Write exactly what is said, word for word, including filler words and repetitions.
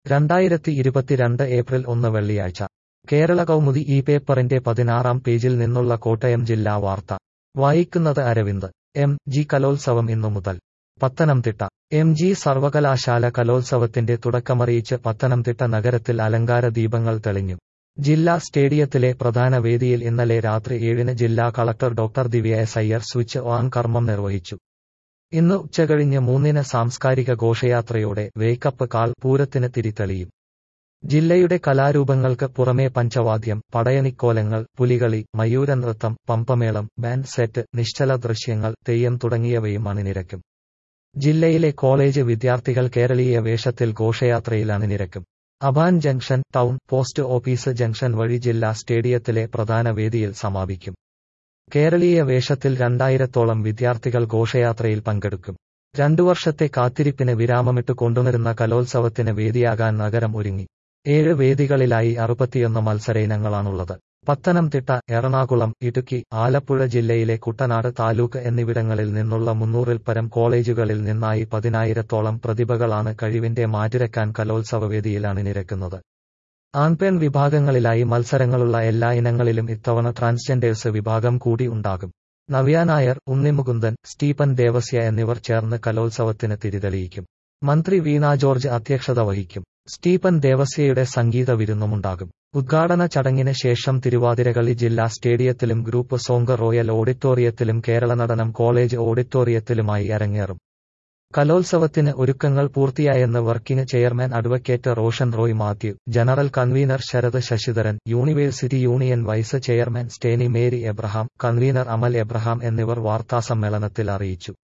രണ്ടായിരത്തി ഇരുപത്തിരണ്ട് ഏപ്രിൽ ഒന്ന് വെള്ളിയാഴ്ച കേരള കൗമുദി ഈ പേപ്പറിന്റെ പതിനാറാം പേജിൽ നിന്നുള്ള കോട്ടയം ജില്ലാ വാർത്ത വായിക്കുന്നത് അരവിന്ദ്. എം ജി കലോത്സവം ഇന്നു മുതൽ. പത്തനംതിട്ട എം ജി സർവകലാശാല കലോത്സവത്തിന്റെ തുടക്കമറിയിച്ച് പത്തനംതിട്ട നഗരത്തിൽ അലങ്കാര ദീപങ്ങൾ തെളിഞ്ഞു. ജില്ലാ സ്റ്റേഡിയത്തിലെ പ്രധാന വേദിയിൽ ഇന്നലെ രാത്രി ഏഴിന് ജില്ലാ collector doctor Divya S Iyer switch on കർമ്മം നിർവഹിച്ചു. ഇന്ന് ഉച്ചകഴിഞ്ഞ് മൂന്നിന് സാംസ്കാരിക ഘോഷയാത്രയോടെ വേക്കപ്പ് കാൾ പൂരത്തിന് തിരിതെളിയും. ജില്ലയുടെ കലാരൂപങ്ങൾക്ക് പുറമേ പഞ്ചവാദ്യം, പടയണിക്കോലങ്ങൾ, പുലികളി, മയൂരനൃത്തം, പമ്പമേളം, ബാൻഡ് സെറ്റ്, നിശ്ചല ദൃശ്യങ്ങൾ, തെയ്യം തുടങ്ങിയവയും അണിനിരക്കും. ജില്ലയിലെ കോളേജ് വിദ്യാർത്ഥികൾ കേരളീയ വേഷത്തിൽ ഘോഷയാത്രയിൽ അണിനിരക്കും. Aban junction, town post office junction വഴി ജില്ലാ സ്റ്റേഡിയത്തിലെ പ്രധാന വേദിയിൽ സമാപിക്കും. കേരളീയ വേഷത്തിൽ രണ്ടായിരത്തോളം വിദ്യാർത്ഥികൾ ഘോഷയാത്രയിൽ പങ്കെടുക്കും. രണ്ടു വർഷത്തെ കാത്തിരിപ്പിന് വിരാമമിട്ട് കൊണ്ടുവരുന്ന കലോത്സവത്തിന് വേദിയാകാൻ നഗരം ഒരുങ്ങി. ഏഴ് വേദികളിലായി അറുപത്തിയൊന്ന് മത്സരയിനങ്ങളാണുള്ളത്. പത്തനംതിട്ട, എറണാകുളം, ഇടുക്കി, ആലപ്പുഴ ജില്ലയിലെ കുട്ടനാട് താലൂക്ക് എന്നിവിടങ്ങളിൽ നിന്നുള്ള മുന്നൂറിൽ പരം കോളേജുകളിൽ നിന്നായി പതിനായിരത്തോളം പ്രതിഭകളാണ് കഴിവിന്റെ മാറ്റുരക്കാൻ കലോത്സവവേദിയിൽ അണിനിരക്കുന്നത്. ആൺപെൺ വിഭാഗങ്ങളിലായി മത്സരങ്ങളുള്ള എല്ലാ ഇനങ്ങളിലും ഇത്തവണ ട്രാൻസ്ജെൻഡേഴ്സ് വിഭാഗം കൂടി ഉണ്ടാകും. നവ്യ നായർ, ഉണ്ണിമുകുന്ദൻ, സ്റ്റീഫൻ ദേവസ്യ എന്നിവർ ചേർന്ന് കലോത്സവത്തിന് തിരിതെളിയിക്കും. മന്ത്രി വീണ ജോർജ് അധ്യക്ഷത വഹിക്കും. സ്റ്റീഫൻ ദേവസ്യയുടെ സംഗീത വിരുന്നുമുണ്ടാകും. ഉദ്ഘാടന ചടങ്ങിന് ശേഷം തിരുവാതിരകളി ജില്ലാ സ്റ്റേഡിയത്തിലും ഗ്രൂപ്പ് സോങ് റോയൽ ഓഡിറ്റോറിയത്തിലും കേരള നടനം കോളേജ് ഓഡിറ്റോറിയത്തിലുമായി അരങ്ങേറും. കലോത്സവത്തിന് ഒരുക്കങ്ങൾ പൂർത്തിയായെന്ന് working chairman advocate Roshan Roy Mathew, general convener Sarath Sasidharan, university union vice chairman Stany Mary Abraham, convener Amal Abraham എന്നിവർ വാർത്താസമ്മേളനത്തിൽ അറിയിച്ചു.